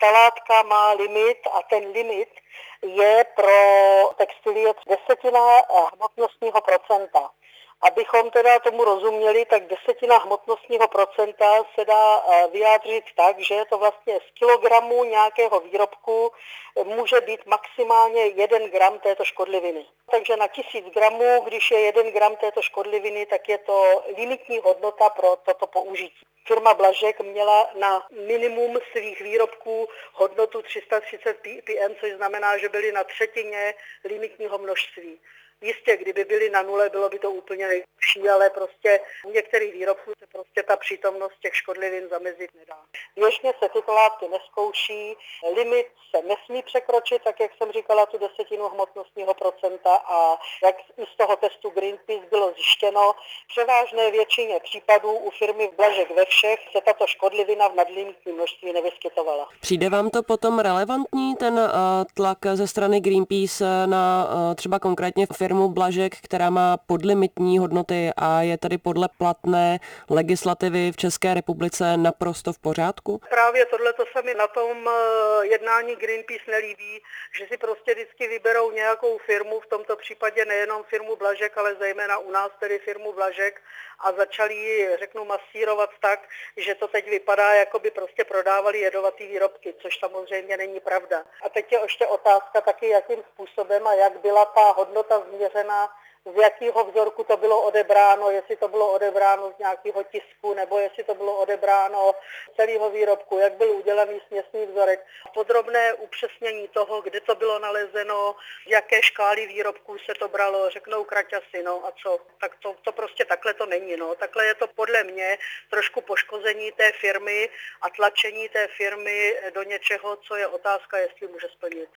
salátka má limit a ten limit je pro textilie 10 hmotnostního procenta. Abychom teda tomu rozuměli, tak 10 hmotnostního procenta se dá vyjádřit tak, že je to vlastně z kilogramu nějakého výrobku může být maximálně 1 gram této škodliviny. Takže na 1000 gramů, když je 1 gram této škodliviny, tak je to limitní hodnota pro toto použití. Firma Blažek měla na minimum svých výrobků hodnotu 330 ppm, což znamená, že byly na třetině limitního množství. Jistě, kdyby byly na nule, bylo by to úplně nejlepší, ale prostě u některých výrobků se prostě ta přítomnost těch škodlivin zamezit nedá. Běžně se tyto látky nezkouší, limit se nesmí překročit, tak jak jsem říkala, tu 10 hmotnostního procenta a jak i z toho testu Greenpeace bylo zjištěno, v převážné většině případů u firmy Blažek ve všech se tato škodlivina v nadlimitním množství nevyskytovala. Přijde vám to potom relevantní, ten tlak ze strany Greenpeace na třeba konkrétně firmu Blažek, která má podlimitní hodnoty a je tedy podle platné legislativy v České republice naprosto v pořádku? Právě tohleto se mi na tom jednání Greenpeace nelíbí, že si prostě vždycky vyberou nějakou firmu, v tomto případě nejenom firmu Blažek, ale zejména u nás tedy firmu Blažek a začali ji, řeknu, masírovat tak, že to teď vypadá, jako by prostě prodávali jedovatý výrobky, což samozřejmě není pravda. A teď je ještě otázka taky, jakým způsobem a jak byla ta hodnota změřena, z jakého vzorku to bylo odebráno, jestli to bylo odebráno z nějakého tisku, nebo jestli to bylo odebráno z celého výrobku, jak byl udělaný směsný vzorek. Podrobné upřesnění toho, kde to bylo nalezeno, z jaké škály výrobků se to bralo, řeknou kraťasy, no a co. Tak to prostě takhle to není, no. Takhle je to podle mě trošku poškození té firmy a tlačení té firmy do něčeho, co je otázka, jestli může splnit.